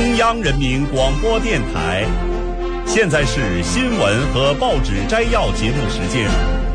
中央人民广播电台，现在是新闻和报纸摘要节目时间。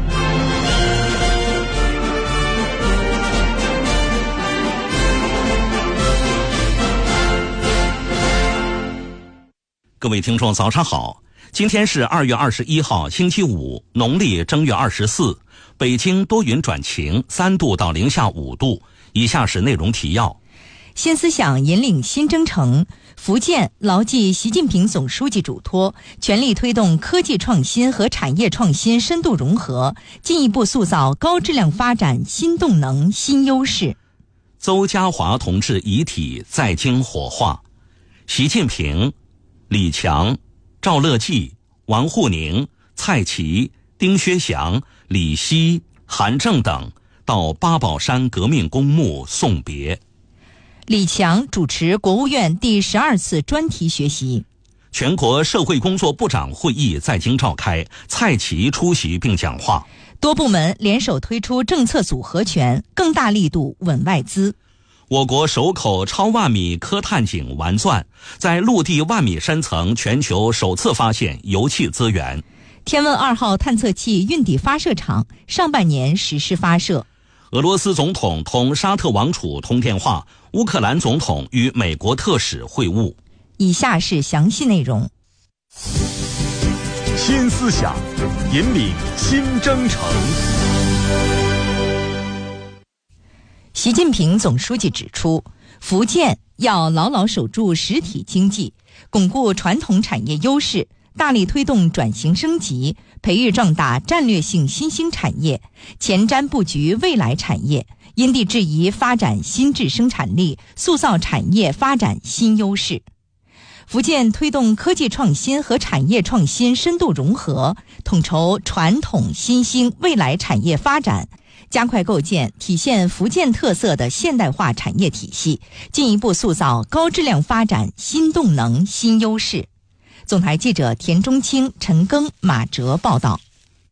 各位听众早上好，今天是2月21号星期五，农历正月24，北京多云转晴，3度到零下5度。以下是内容提要。 新思想引领新征程，福建牢记习近平总书记嘱托，全力推动科技创新和产业创新深度融合，进一步塑造高质量发展新动能新优势。 邹家华同志遗体在京火化，习近平、李强、赵乐际、王沪宁、蔡奇、丁薛祥、李希、韩正等到八宝山革命公墓送别。 李强主持国务院第12次专题学习。 全国社会工作部长会议在京召开，蔡奇出席并讲话。 多部门联手推出政策组合拳，更大力度稳外资。 我国首口超万米科探井完钻，在陆地万米深层全球首次发现油气资源。 天问2号探测器运抵发射场，上半年实施发射。 俄罗斯总统同沙特王储通电话，乌克兰总统与美国特使会晤。 以下是详细内容。 新思想引领新征程。 习近平总书记指出，福建要牢牢守住实体经济，巩固传统产业优势，大力推动转型升级，培育壮大战略性新兴产业，前瞻布局未来产业，因地制宜发展新质生产力，塑造产业发展新优势。福建推动科技创新和产业创新深度融合，统筹传统新兴未来产业发展，加快构建体现福建特色的现代化产业体系，进一步塑造高质量发展新动能新优势。总台记者田中清、陈庚、马哲报道。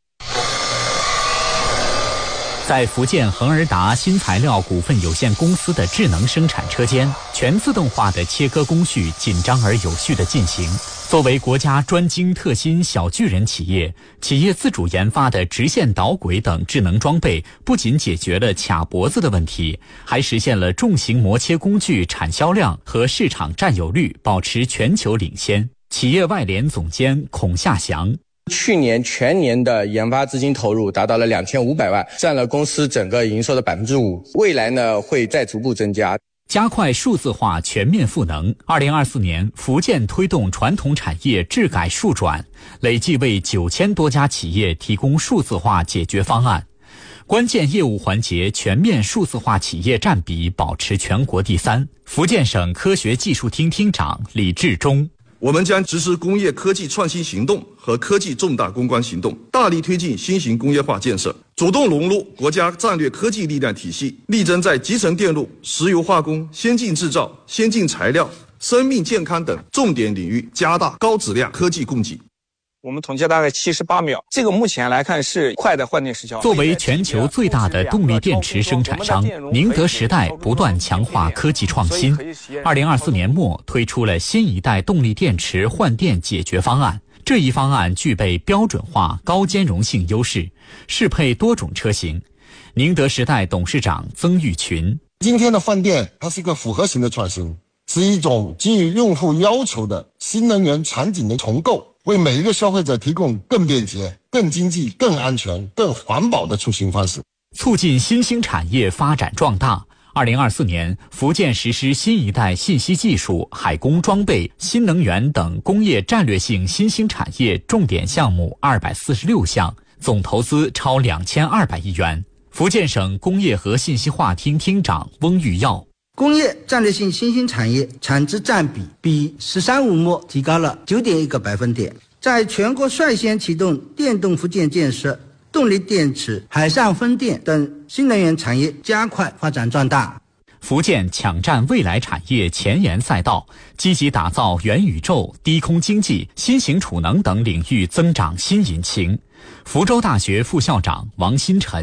在福建恒而达新材料股份有限公司的智能生产车间，全自动化的切割工序紧张而有序地进行。作为国家专精特新小巨人企业，企业自主研发的直线导轨等智能装备，不仅解决了卡脖子的问题，还实现了重型磨切工具产销量和市场占有率保持全球领先。企业外联总监孔夏祥， 去年全年的研发资金投入达到了2500万，占了公司整个营收的5%。未来呢，会再逐步增加。 加快数字化全面赋能。2024年，福建推动传统产业治改数转，累计为9000多家企业提供数字化解决方案。关键业务环节全面数字化企业占比保持全国第3。福建省科学技术厅厅长李志忠， 我们将实施工业科技创新行动和科技重大攻关行动，大力推进新型工业化建设，主动融入国家战略科技力量体系，力争在集成电路、石油化工、先进制造、先进材料、生命健康等重点领域加大高质量科技供给。 我们统计大概78秒，这个目前来看是快的换电时效。 作为全球最大的动力电池生产商，宁德时代不断强化科技创新。2024年末推出了新一代动力电池换电解决方案，这一方案具备标准化、高兼容性优势，适配多种车型。宁德时代董事长曾玉群， 今天的换电它是一个复合型的创新，是一种基于用户要求的新能源场景的重构，为每一个消费者提供更便捷、更经济、更安全、更环保的出行方式， 促进新兴产业发展壮大。2024年，福建实施新一代信息技术、海工装备、新能源等工业战略性新兴产业重点项目246项，总投资超2200亿元。福建省工业和信息化厅厅长翁玉耀， 工业战略性新兴产业产值占比比“十三五”末提高了9.1个百分点，在全国率先启动电动福建建设、动力电池、海上风电等新能源产业加快发展壮大。 福建抢占未来产业前沿赛道，积极打造元宇宙、低空经济、新型储能等领域增长新引擎。福州大学副校长王新晨，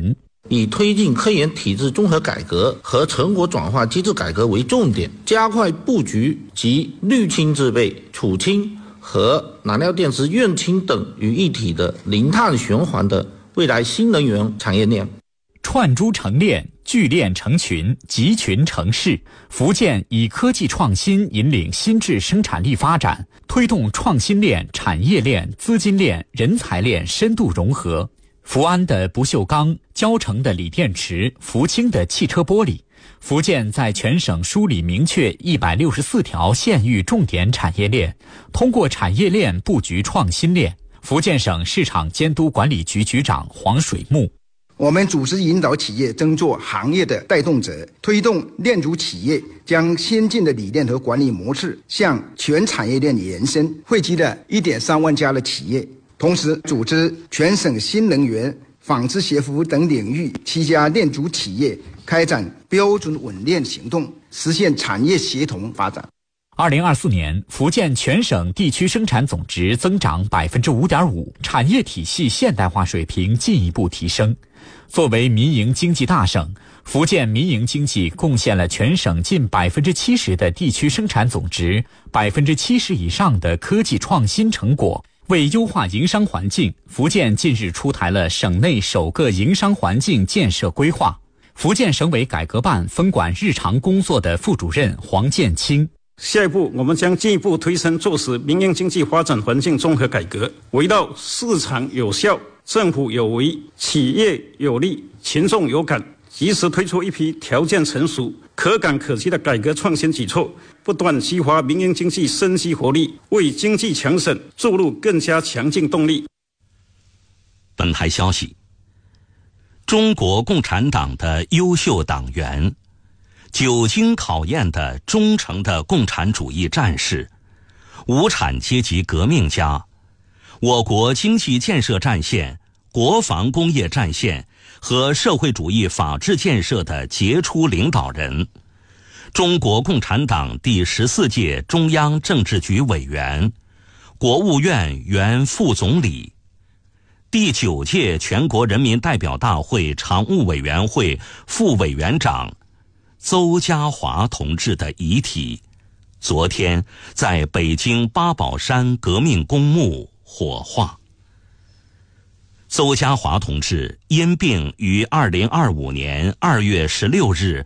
以推进科研体制综合改革和成果转化机制改革为重点，加快布局及氯氢制备、储氢和燃料电池运氢等于一体的零碳循环的未来新能源产业链。 串珠成链，聚链成群，集群成市。福建以科技创新引领新质生产力发展，推动创新链、产业链、资金链、人才链深度融合。福安的不锈钢，交成的锂电池，福清的汽车玻璃。福建在全省梳理明确164条县域重点产业链，通过产业链布局创新链。福建省市场监督管理局局长黄水木： 我们组织引导企业争做行业的带动者，推动链主企业将先进的理念和管理模式向全产业链延伸，汇集了1.3万家的企业。同时组织全省新能源、纺织鞋服等领域7家链主企业开展标准稳链行动，实现产业协同发展。 2024年，福建全省地区生产总值增长5.5%，产业体系现代化水平进一步提升。作为民营经济大省，福建民营经济贡献了全省近70%的地区生产总值，70%以上的科技创新成果。为优化营商环境，福建近日出台了省内首个营商环境建设规划。福建省委改革办分管日常工作的副主任黄建清： 下一步，我们将进一步推升落实民营经济发展环境综合改革，围绕市场有效、政府有为、企业有利、群众有感，及时推出一批条件成熟、可感可及的改革创新举措，不断激发民营经济生机活力，为经济强省注入更加强劲动力。 本台消息：中国共产党的优秀党员，久经考验的忠诚的共产主义战士，无产阶级革命家，我国经济建设战线、国防工业战线和社会主义法治建设的杰出领导人，中国共产党第14届中央政治局委员，国务院原副总理，第9届全国人民代表大会常务委员会副委员长邹家华同志的遗体，昨天在北京八宝山革命公墓火化。邹家华同志因病于2025年2月16日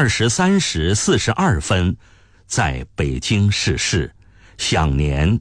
23时42分在北京逝世，享年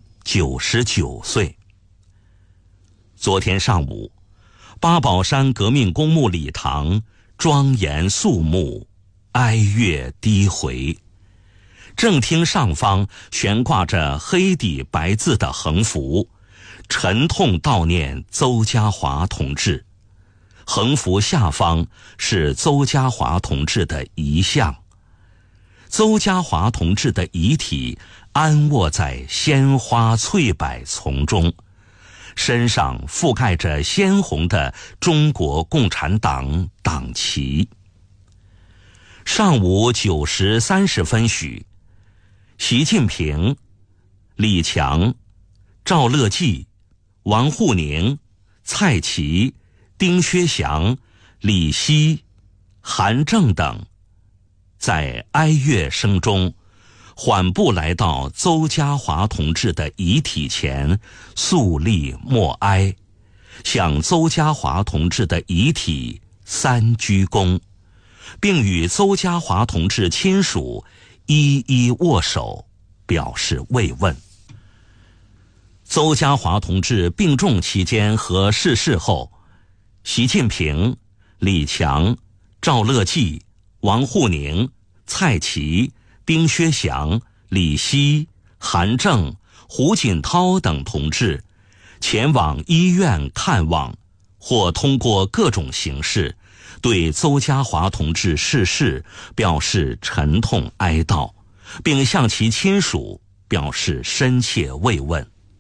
99岁。昨天上午，八宝山革命公墓礼堂庄严肃穆，哀乐低回。正厅上方悬挂着黑底白字的横幅，沉痛悼念邹家华同志。横幅下方是邹家华同志的遗像。邹家华同志的遗体安卧在鲜花翠柏丛中，身上覆盖着鲜红的中国共产党党旗。上午9时30分许，习近平、李强、赵乐际、王沪宁、蔡奇、丁薛祥、李希、韩正等在哀乐声中缓步来到邹家华同志的遗体前，肃立默哀，向邹家华同志的遗体3鞠躬，并与邹家华同志亲属一一握手，表示慰问。邹家华同志病重期间和逝世后，习近平、李强、赵乐际、王沪宁、蔡奇、丁薛祥、李希、韩正、胡锦涛等同志前往医院看望，或通过各种形式对邹家华同志逝世表示沉痛哀悼，并向其亲属表示深切慰问。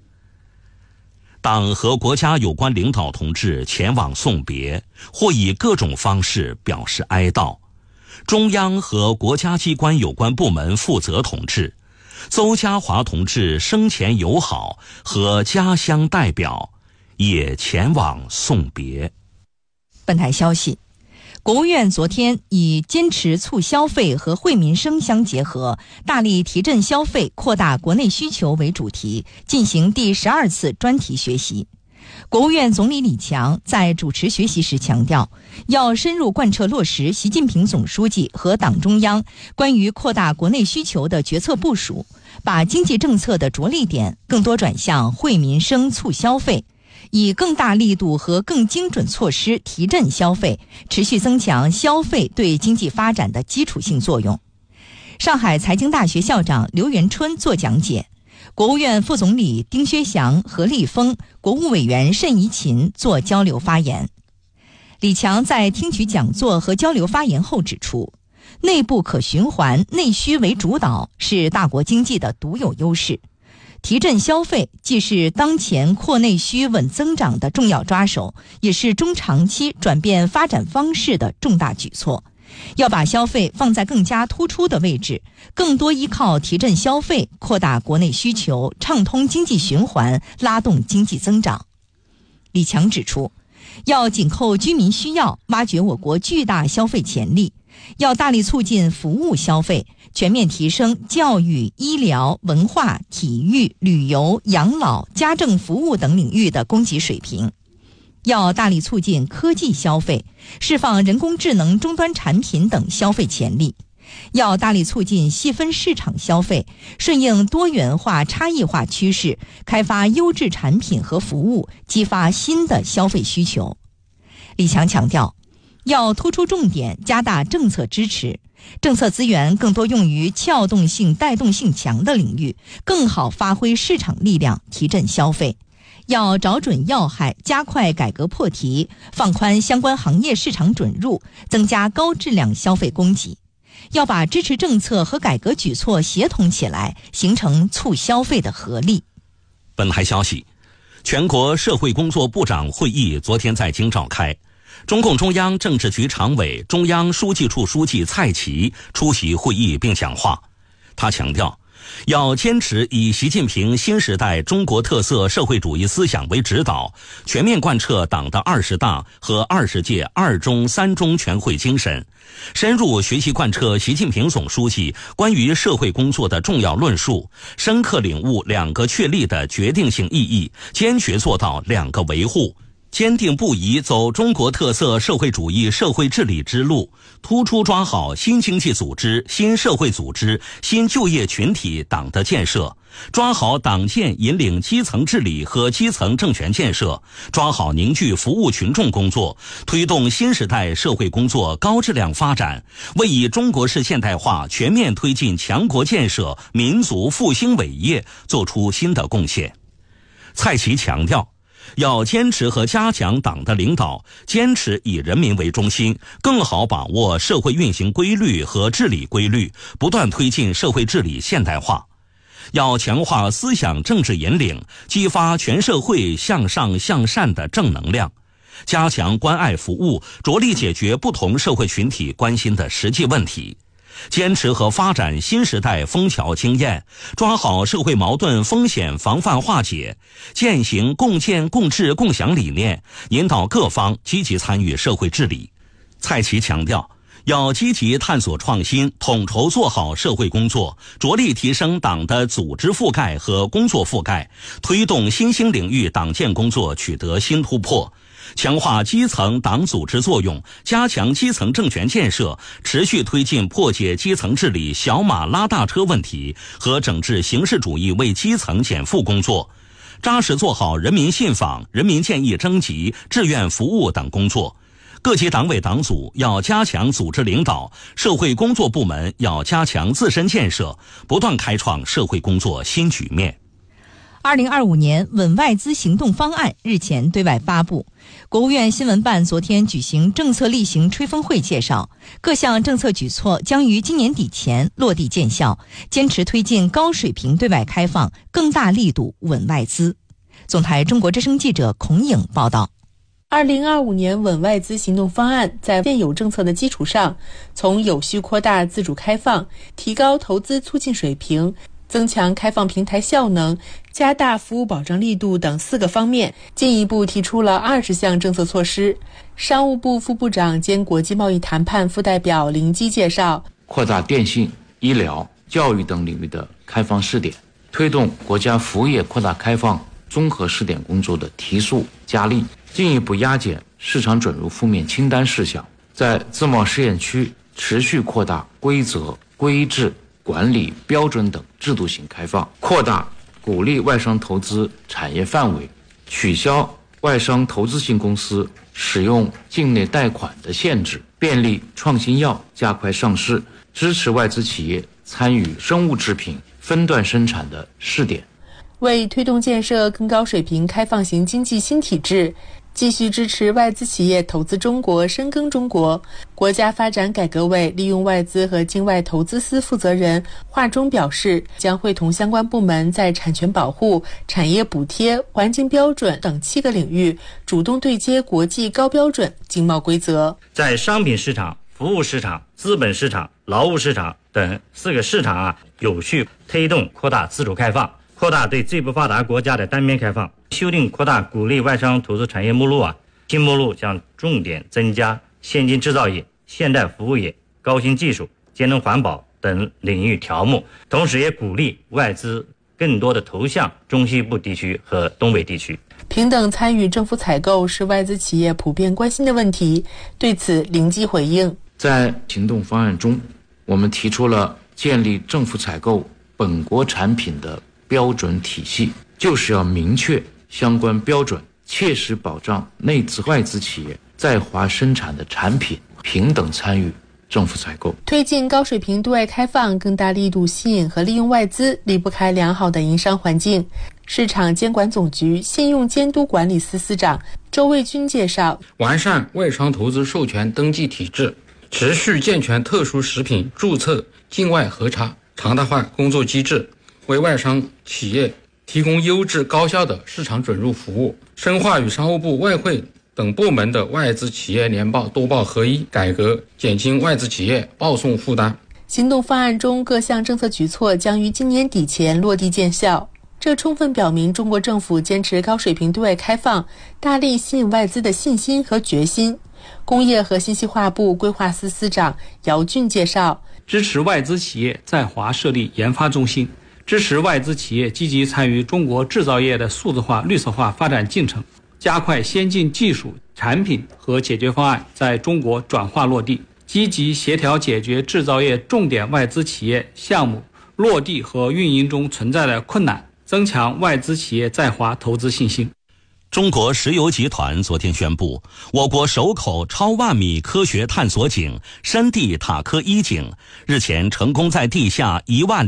党和国家有关领导同志前往送别，或以各种方式表示哀悼。中央和国家机关有关部门负责同志、邹家华同志生前友好和家乡代表也前往送别。 本台消息， 国务院昨天以坚持促消费和惠民生相结合，大力提振消费、扩大国内需求为主题，进行第12次专题学习。国务院总理李强在主持学习时强调，要深入贯彻落实习近平总书记和党中央关于扩大国内需求的决策部署，把经济政策的着力点更多转向惠民生、促消费，以更大力度和更精准措施提振消费，持续增强消费对经济发展的基础性作用。上海财经大学校长刘元春作讲解，国务院副总理丁薛祥、何立峰、国务委员单怡琴做交流发言。李强在听取讲座和交流发言后指出，内部可循环、内需为主导是大国经济的独有优势。提振消费既是当前扩内需稳增长的重要抓手，也是中长期转变发展方式的重大举措。要把消费放在更加突出的位置，更多依靠提振消费，扩大国内需求，畅通经济循环，拉动经济增长。李强指出，要紧扣居民需要，挖掘我国巨大消费潜力，要大力促进服务消费，全面提升教育、医疗、文化、体育、旅游、养老、家政服务等领域的供给水平。要大力促进科技消费，释放人工智能终端产品等消费潜力。要大力促进细分市场消费，顺应多元化、差异化趋势，开发优质产品和服务，激发新的消费需求。李强强调，要突出重点，加大政策支持，政策资源更多用于撬动性、带动性强的领域，更好发挥市场力量，提振消费。要找准要害，加快改革破题，放宽相关行业市场准入，增加高质量消费供给。要把支持政策和改革举措协同起来，形成促消费的合力。 本台消息，全国社会工作部长会议昨天在京召开，中共中央政治局常委、中央书记处书记蔡奇出席会议并讲话。他强调，要坚持以习近平新时代中国特色社会主义思想为指导，全面贯彻党的20大和20届2中3中全会精神，深入学习贯彻习近平总书记关于社会工作的重要论述，深刻领悟2个确立的决定性意义，坚决做到2个维护，坚定不移走中国特色社会主义社会治理之路，突出抓好新经济组织、新社会组织、新就业群体党的建设，抓好党建引领基层治理和基层政权建设，抓好凝聚服务群众工作，推动新时代社会工作高质量发展，为以中国式现代化全面推进强国建设、民族复兴伟业做出新的贡献。蔡奇强调，要坚持和加强党的领导，坚持以人民为中心，更好把握社会运行规律和治理规律，不断推进社会治理现代化。要强化思想政治引领，激发全社会向上向善的正能量，加强关爱服务，着力解决不同社会群体关心的实际问题。坚持和发展新时代枫桥经验，抓好社会矛盾风险防范化解，践行共建共治共享理念，引导各方积极参与社会治理。蔡奇强调，要积极探索创新，统筹做好社会工作，着力提升党的组织覆盖和工作覆盖，推动新兴领域党建工作取得新突破，强化基层党组织作用，加强基层政权建设，持续推进破解基层治理小马拉大车问题和整治形式主义为基层减负工作，扎实做好人民信访、人民建议征集、志愿服务等工作。各级党委党组要加强组织领导，社会工作部门要加强自身建设，不断开创社会工作新局面。 2025年稳外资行动方案日前对外发布，国务院新闻办昨天举行政策例行吹风会，介绍各项政策举措将于今年底前落地见效，坚持推进高水平对外开放，更大力度稳外资。总台中国之声记者孔颖报道。 2025年稳外资行动方案在现有政策的基础上，从有序扩大自主开放、提高投资促进水平、 增强开放平台效能，加大服务保障力度等4个方面，进一步提出了20项政策措施。商务部副部长兼国际贸易谈判副代表林基介绍， 扩大电信、医疗、教育等领域的开放试点，推动国家服务业扩大开放综合试点工作的提速加力，进一步压减市场准入负面清单事项，在自贸试验区持续扩大规则、规制、管理标准等制度性开放，扩大鼓励外商投资产业范围，取消外商投资性公司使用境内贷款的限制，便利创新药加快上市，支持外资企业参与生物制品分段生产的试点。 为推动建设更高水平开放型经济新体制，继续支持外资企业投资中国、深耕中国，国家发展改革委利用外资和境外投资司负责人华中表示，将会同相关部门在产权保护、产业补贴、环境标准等7个领域主动对接国际高标准经贸规则。 在商品市场、服务市场、资本市场、劳务市场等4个市场有序推动扩大自主开放，扩大对最不发达国家的单边开放，修订扩大鼓励外商投资产业目录新目录将重点增加先进制造业、现代服务业、高新技术、节能环保等领域条目，同时也鼓励外资更多的投向中西部地区和东北地区。 平等参与政府采购是外资企业普遍关心的问题，对此林基回应， 在行动方案中，我们提出了建立政府采购本国产品的标准体系，就是要明确相关标准，切实保障内资外资企业在华生产的产品平等参与政府采购。 推进高水平对外开放，更大力度吸引和利用外资，离不开良好的营商环境。市场监管总局信用监督管理司司长周卫军介绍， 完善外商投资授权登记体制，持续健全特殊食品注册境外核查常态化工作机制，为外商企业提供优质高效的市场准入服务，深化与商务部、外汇等部门的外资企业年报多报合一改革，减轻外资企业报送负担。 行动方案中各项政策举措将于今年底前落地见效，这充分表明中国政府坚持高水平对外开放、大力吸引外资的信心和决心。工业和信息化部规划司司长姚俊介绍， 支持外资企业在华设立研发中心，支持外资企业积极参与中国制造业的数字化、绿色化发展进程，加快先进技术、产品和解决方案在中国转化落地，积极协调解决制造业重点外资企业项目落地和运营中存在的困难，增强外资企业在华投资信心。 中国石油集团昨天宣布，我国首口超万米科学探索井深地塔科一井日前成功在地下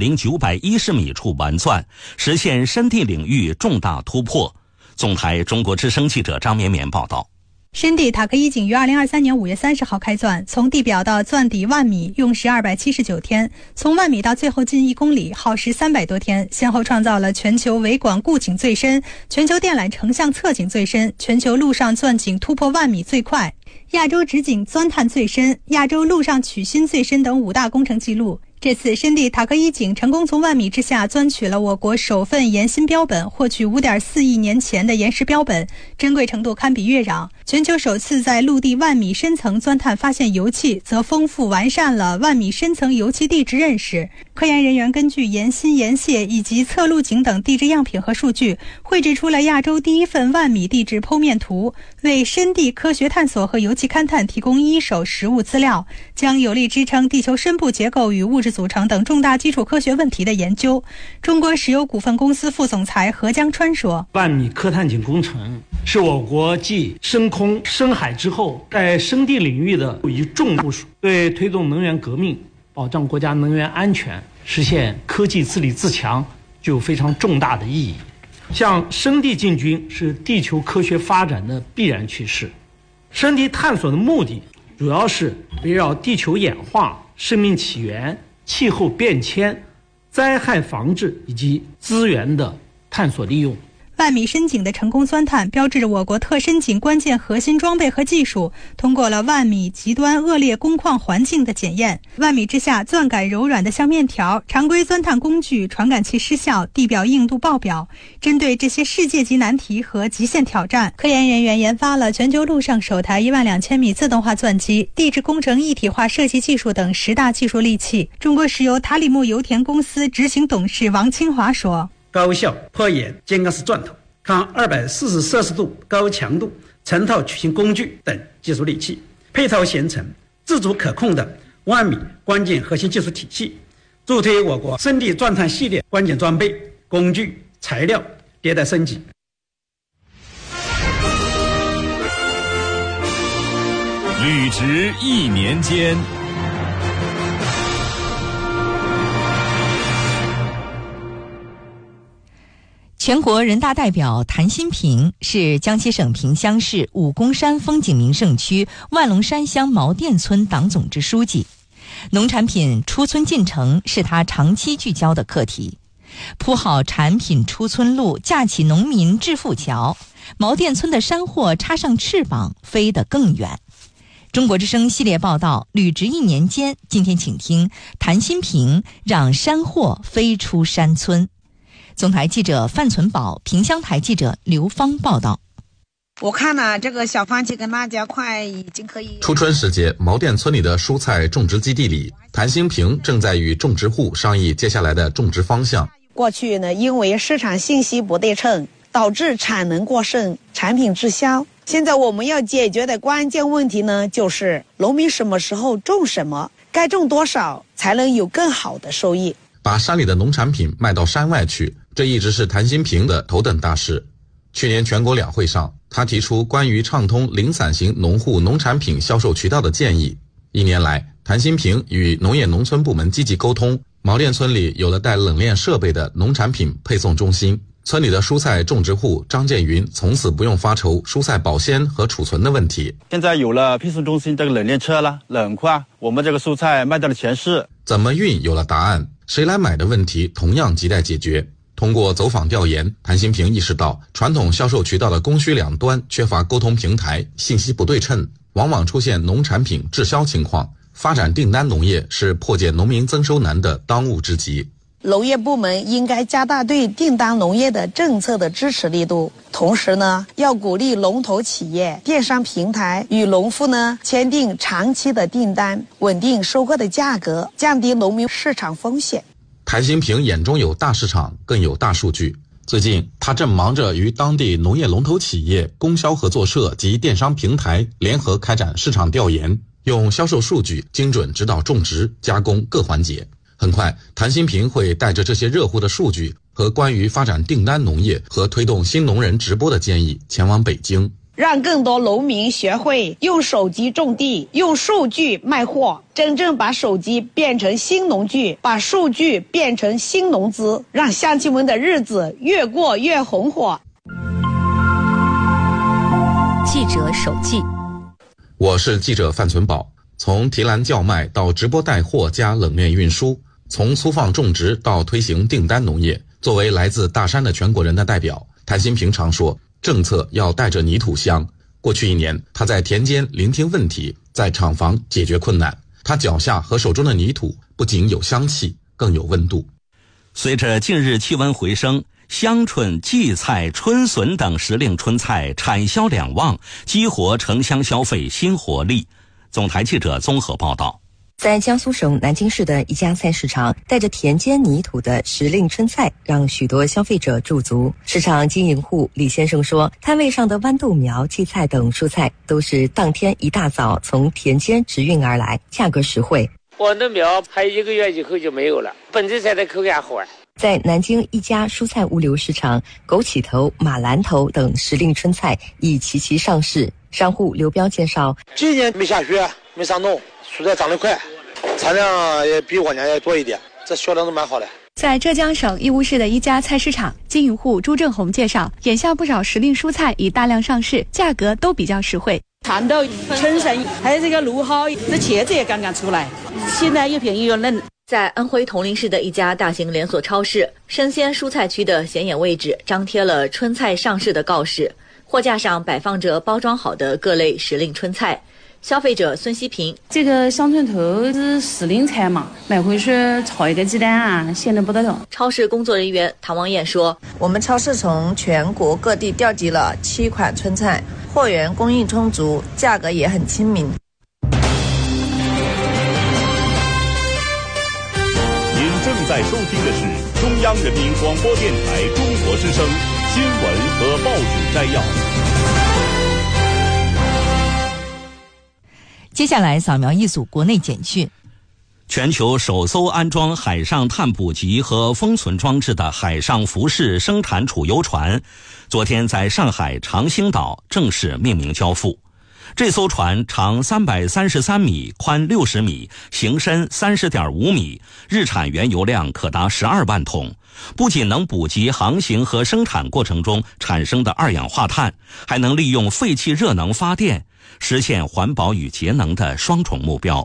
10910米处玩钻，实现深地领域重大突破。总台中国之声记者张绵绵报道。 深地塔科一井于2023年5月30号开钻，从地表到钻底万米用时279天，从万米到最后近1公里耗时300多天，先后创造了全球维管固井最深、全球电缆成像测井最深、全球陆上钻井突破万米最快、亚洲直井钻探最深、亚洲陆上取芯最深等5大工程记录。这次深地塔科一井成功从万米之下钻取了我国首份岩芯标本，获取5.4亿年前的岩石标本，珍贵程度堪比月壤。全球首次在陆地万米深层钻探发现油气，则丰富完善了万米深层油气地质认识。科研人员根据岩芯、岩屑以及测路井等地质样品和数据，绘制出了亚洲第一份万米地质剖面图，为深地科学探索和油气勘探提供一手实物资料，将有力支撑地球深部结构与物质组成等重大基础科学问题的研究。中国石油股份公司副总裁何江川说， 万米科探井工程是我国继深空深海之后在深地领域的一重部署，对推动能源革命、保障国家能源安全、实现科技自立自强具有非常重大的意义。向深地进军是地球科学发展的必然趋势。深地探索的目的主要是围绕地球演化、生命起源、气候变迁、灾害防治以及资源的探索利用。 万米深井的成功钻探，标志着我国特深井关键核心装备和技术通过了万米极端恶劣工况环境的检验。万米之下，钻感柔软的像面条，常规钻探工具传感器失效，地表硬度爆表。针对这些世界级难题和极限挑战，科研人员研发了全球陆上首台12000米自动化钻机、地质工程一体化设计技术等10大技术利器。中国石油塔里木油田公司执行董事王清华说： 高效破眼尖钢丝钻头、抗240摄氏度高强度成套曲形工具等技术利器，配套形成自主可控的万米关键核心技术体系，助推我国深地钻探系列关键装备、工具、材料迭代升级。 履职1年间。 全国人大代表谭新平是江西省萍乡市武功山风景名胜区万隆山乡毛店村党总支书记。农产品出村进程是他长期聚焦的课题。铺好产品出村路，架起农民致富桥，毛店村的山货插上翅膀，飞得更远。中国之声系列报道履职1年间，今天请听谭新平让山货飞出山村。总台记者范存宝，萍乡台记者刘芳报道。 我看了这个小番茄跟辣椒块已经可以。 初春时节，毛店村里的蔬菜种植基地里，谭新平正在与种植户商议接下来的种植方向。 过去呢，因为市场信息不对称，导致产能过剩，产品滞销。现在我们要解决的关键问题呢，就是农民什么时候种什么，该种多少才能有更好的收益。 把山里的农产品卖到山外去，这一直是谭新平的头等大事。去年全国两会上，他提出关于畅通零散型农户农产品销售渠道的建议。1年来，谭新平与农业农村部门积极沟通，毛店村里有了带冷链设备的农产品配送中心。村里的蔬菜种植户张建云从此不用发愁蔬菜保鲜和储存的问题。 现在有了配送中心这个冷链车了，冷库我们这个蔬菜卖到了全市。 怎么运有了答案，谁来买的问题同样亟待解决。通过走访调研，谭新平意识到传统销售渠道的供需两端缺乏沟通平台，信息不对称，往往出现农产品滞销情况。发展订单农业是破解农民增收难的当务之急。 农业部门应该加大对订单农业的政策的支持力度，同时呢，要鼓励龙头企业、电商平台与农户呢签订长期的订单，稳定收购的价格，降低农民市场风险。 谭新平眼中有大市场，更有大数据。最近，他正忙着与当地农业龙头企业、供销合作社及电商平台联合开展市场调研，用销售数据精准指导种植、加工各环节。很快，谭新平会带着这些热乎的数据和关于发展订单农业和推动新农人直播的建议前往北京， 让更多农民学会用手机种地，用数据卖货，真正把手机变成新农具，把数据变成新农资，让乡亲们的日子越过越红火。 记者手记， 我是记者范存宝。从提篮叫卖到直播带货加冷链运输，从粗放种植到推行订单农业，作为来自大山的全国人大代表，谭新平常说，政策要带着泥土香。过去1年，他在田间聆听问题，在厂房解决困难。他脚下和手中的泥土不仅有香气，更有温度。 随着近日气温回升，香椿、荠菜、春笋等时令春菜产销两旺，激活城乡消费新活力。总台记者综合报道。 在江苏省南京市的一家菜市场，带着田间泥土的时令春菜让许多消费者驻足。市场经营户李先生说，摊位上的豌豆苗、荠菜等蔬菜都是当天一大早从田间直运而来，价格实惠。 豌豆苗还1个月以后就没有了，本地菜的口感好。 在南京一家蔬菜物流市场，枸杞头、马兰头等时令春菜已齐齐上市。商户刘彪介绍， 今年没下雪，没上冻，蔬菜长得快，产量也比往年要多一点，这销量都蛮好的。 在浙江省义乌市的一家菜市场，经营户朱正红介绍，眼下不少时令蔬菜已大量上市，价格都比较实惠。 蚕豆、春笋，还有这个芦蒿，这茄子也刚刚出来，现在又便宜又嫩。 在安徽铜陵市的一家大型连锁超市，生鲜蔬菜区的显眼位置张贴了春菜上市的告示，货架上摆放着包装好的各类时令春菜。消费者孙希平： 这个香椿头是时令菜嘛，买回去炒一个鸡蛋啊，鲜得不得了。 超市工作人员唐王艳说： 我们超市从全国各地调集了7款春菜，货源供应充足，价格也很亲民。 正在收听的是中央人民广播电台中国之声新闻和报纸摘要。 接下来扫描一组国内简讯。 全球首艘安装海上探捕集和封存装置的海上浮式生产储油船，昨天在上海长兴岛正式命名交付。这艘船长333米，宽60米，行深30.5米，日产原油量可达12万桶。不仅能捕集航行和生产过程中产生的二氧化碳，还能利用废气热能发电，实现环保与节能的双重目标。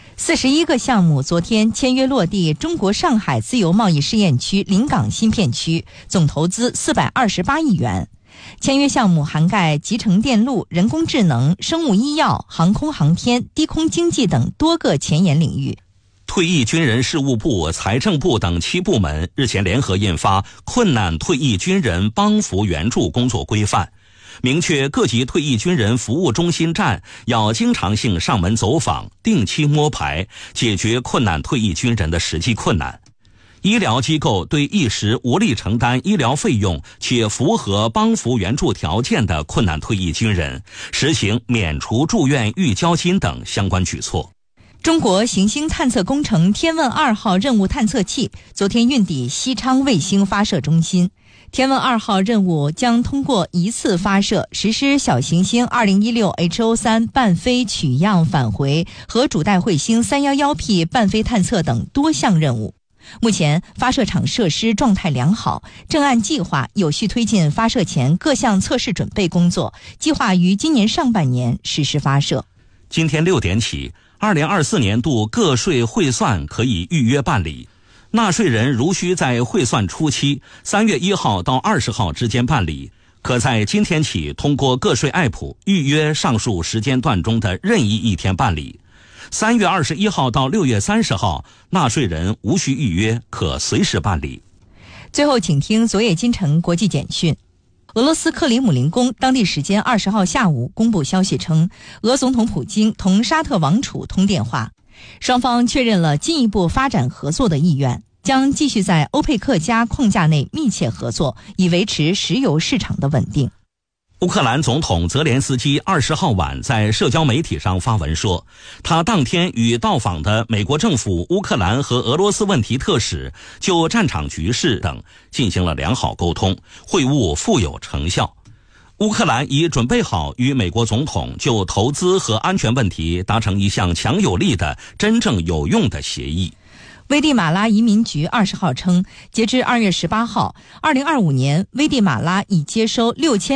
41个项目昨天签约落地中国上海自由贸易试验区临港新片区，总投资428亿元。签约项目涵盖集成电路、人工智能、生物医药、航空航天、低空经济等多个前沿领域。 退役军人事务部、财政部等7部门日前联合印发《困难退役军人帮扶援助工作规范》，明确各级退役军人服务中心站要经常性上门走访，定期摸排，解决困难退役军人的实际困难。医疗机构对一时无力承担医疗费用且符合帮扶援助条件的困难退役军人，实行免除住院预交金等相关举措。 中国行星探测工程天问2号任务探测器昨天运抵西昌卫星发射中心。天问2号任务将通过一次发射实施小行星2016 HO3 伴飞取样返回和主带彗星 311P 伴飞探测等多项任务。目前发射场设施状态良好，正按计划有序推进发射前各项测试准备工作，计划于今年上半年实施发射。 今天6点起，2024年度个税汇算可以预约办理。纳税人如需在汇算初期3月1号到20号之间办理，可在今天起通过个税 App 预约上述时间段中的任意一天办理。3月21号到6月30号，纳税人无需预约，可随时办理。 最后，请听昨夜今晨国际简讯。俄罗斯克里姆林宫当地时间20号下午公布消息称，俄总统普京同沙特王储通电话，双方确认了进一步发展合作的意愿，将继续在欧佩克加框架内密切合作，以维持石油市场的稳定。 乌克兰总统泽连斯基20号晚在社交媒体上发文说，他当天与到访的美国政府乌克兰和俄罗斯问题特使就战场局势等进行了良好沟通，会晤富有成效。乌克兰已准备好与美国总统就投资和安全问题达成一项强有力的、真正有用的协议。 危地马拉移民局20号称，截至2月18号，2025年危地马拉已接收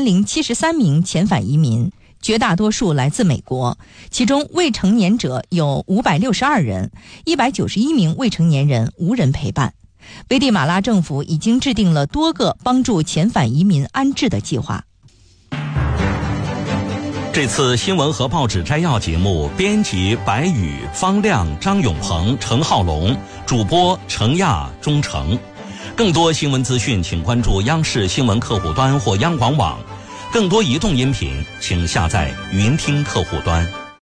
6073名遣返移民，绝大多数来自美国，其中未成年者有562人，191名未成年人无人陪伴。危地马拉政府已经制定了多个帮助遣返移民安置的计划。 这次新闻和报纸摘要节目，编辑白宇、方亮、张永鹏、程浩龙，主播程亚、钟诚。更多新闻资讯，请关注央视新闻客户端或央广网。更多移动音频，请下载云听客户端。